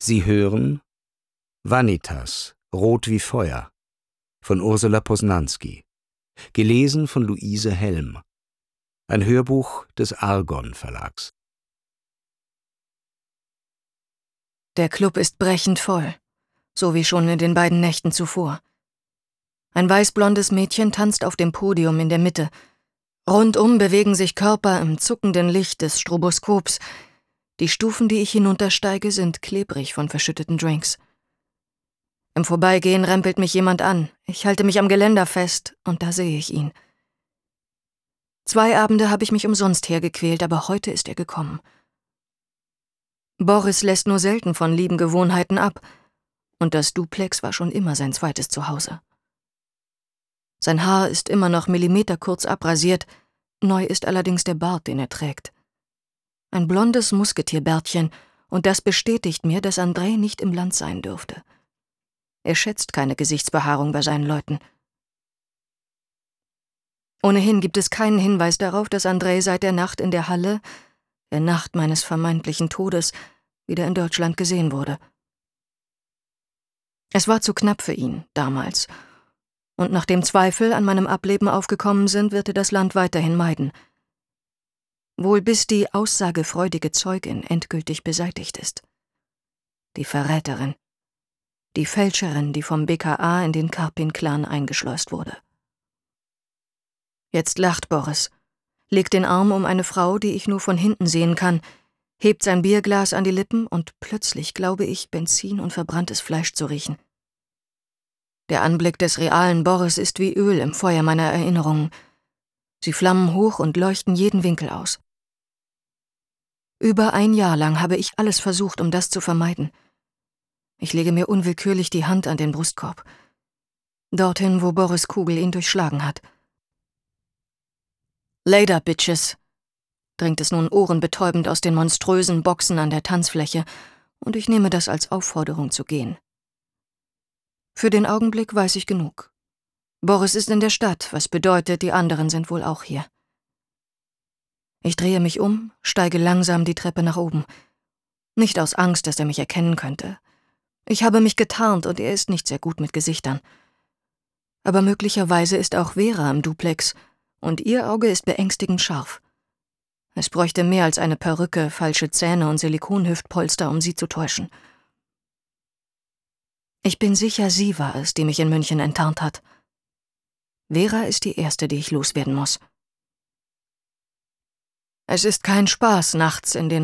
Sie hören Vanitas, Rot wie Feuer von Ursula Posnanski, gelesen von Luise Helm, ein Hörbuch des Argon Verlags. Der Club ist brechend voll, so wie schon in den beiden Nächten zuvor. Ein weißblondes Mädchen tanzt auf dem Podium in der Mitte. Rundum bewegen sich Körper im zuckenden Licht des Stroboskops. Die Stufen, die ich hinuntersteige, sind klebrig von verschütteten Drinks. Im Vorbeigehen rempelt mich jemand an. Ich halte mich am Geländer fest und da sehe ich ihn. 2 Abende habe ich mich umsonst hergequält, aber heute ist er gekommen. Boris lässt nur selten von lieben Gewohnheiten ab, und das Duplex war schon immer sein zweites Zuhause. Sein Haar ist immer noch millimeterkurz abrasiert, neu ist allerdings der Bart, den er trägt. Ein blondes Musketierbärtchen, und das bestätigt mir, dass Andrei nicht im Land sein dürfte. Er schätzt keine Gesichtsbehaarung bei seinen Leuten. Ohnehin gibt es keinen Hinweis darauf, dass Andrei seit der Nacht in der Halle, der Nacht meines vermeintlichen Todes, wieder in Deutschland gesehen wurde. Es war zu knapp für ihn, damals. Und nachdem Zweifel an meinem Ableben aufgekommen sind, wird er das Land weiterhin meiden. Wohl bis die aussagefreudige Zeugin endgültig beseitigt ist. Die Verräterin. Die Fälscherin, die vom BKA in den Karpin-Clan eingeschleust wurde. Jetzt lacht Boris, legt den Arm um eine Frau, die ich nur von hinten sehen kann, hebt sein Bierglas an die Lippen und plötzlich glaube ich, Benzin und verbranntes Fleisch zu riechen. Der Anblick des realen Boris ist wie Öl im Feuer meiner Erinnerungen. Sie flammen hoch und leuchten jeden Winkel aus. Über 1 Jahr lang habe ich alles versucht, um das zu vermeiden. Ich lege mir unwillkürlich die Hand an den Brustkorb. Dorthin, wo Boris' Kugel ihn durchschlagen hat. »Later, Bitches«, dringt es nun ohrenbetäubend aus den monströsen Boxen an der Tanzfläche, und ich nehme das als Aufforderung zu gehen. Für den Augenblick weiß ich genug. Boris ist in der Stadt, was bedeutet, die anderen sind wohl auch hier. Ich drehe mich um, steige langsam die Treppe nach oben. Nicht aus Angst, dass er mich erkennen könnte. Ich habe mich getarnt und er ist nicht sehr gut mit Gesichtern. Aber möglicherweise ist auch Vera im Duplex und ihr Auge ist beängstigend scharf. Es bräuchte mehr als eine Perücke, falsche Zähne und Silikonhüftpolster, um sie zu täuschen. Ich bin sicher, sie war es, die mich in München enttarnt hat. Vera ist die erste, die ich loswerden muss. Es ist kein Spaß, nachts in den